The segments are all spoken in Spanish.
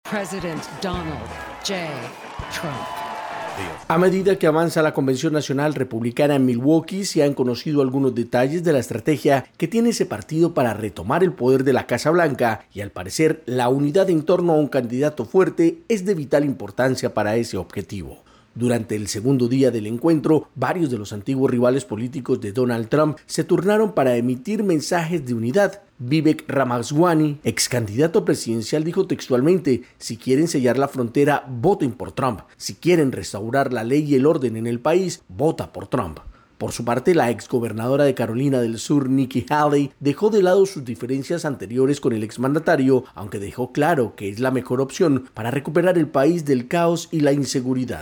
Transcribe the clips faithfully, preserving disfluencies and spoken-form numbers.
President Donald J. Trump. A medida que avanza la Convención Nacional Republicana en Milwaukee, se han conocido algunos detalles de la estrategia que tiene ese partido para retomar el poder de la Casa Blanca y, al parecer, la unidad en torno a un candidato fuerte es de vital importancia para ese objetivo. Durante el segundo día del encuentro, varios de los antiguos rivales políticos de Donald Trump se turnaron para emitir mensajes de unidad. Vivek Ramaswamy, ex candidato presidencial, dijo textualmente: si quieren sellar la frontera, voten por Trump. Si quieren restaurar la ley y el orden en el país, vota por Trump. Por su parte, la exgobernadora de Carolina del Sur, Nikki Haley, dejó de lado sus diferencias anteriores con el exmandatario, aunque dejó claro que es la mejor opción para recuperar el país del caos y la inseguridad.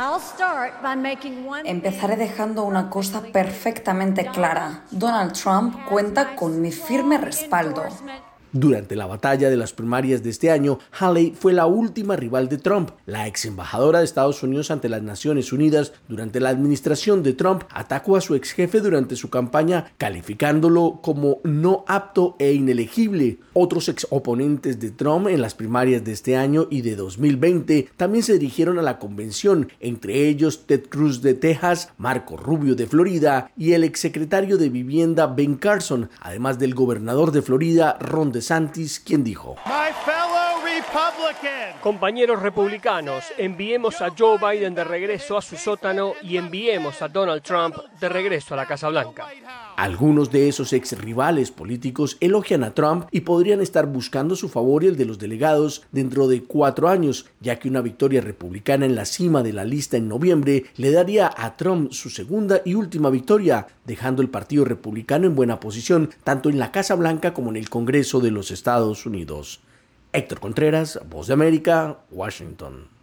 Empezaré dejando una cosa perfectamente clara. Donald Trump cuenta con mi firme respaldo. Durante la batalla de las primarias de este año, Haley fue la última rival de Trump. La ex embajadora de Estados Unidos ante las Naciones Unidas durante la administración de Trump atacó a su ex jefe durante su campaña, calificándolo como no apto e inelegible. Otros ex oponentes de Trump en las primarias de este año y de dos mil veinte también se dirigieron a la convención, entre ellos Ted Cruz de Texas, Marco Rubio de Florida y el exsecretario de Vivienda Ben Carson, además del gobernador de Florida, Ron DeSantis, quien dijo: compañeros republicanos, enviemos a Joe Biden de regreso a su sótano y enviemos a Donald Trump de regreso a la Casa Blanca. Algunos de esos ex rivales políticos elogian a Trump y podrían estar buscando su favor y el de los delegados dentro de cuatro años, ya que una victoria republicana en la cima de la lista en noviembre le daría a Trump su segunda y última victoria, dejando el Partido Republicano en buena posición tanto en la Casa Blanca como en el Congreso de los Estados Unidos. Héctor Contreras, Voz de América, Washington.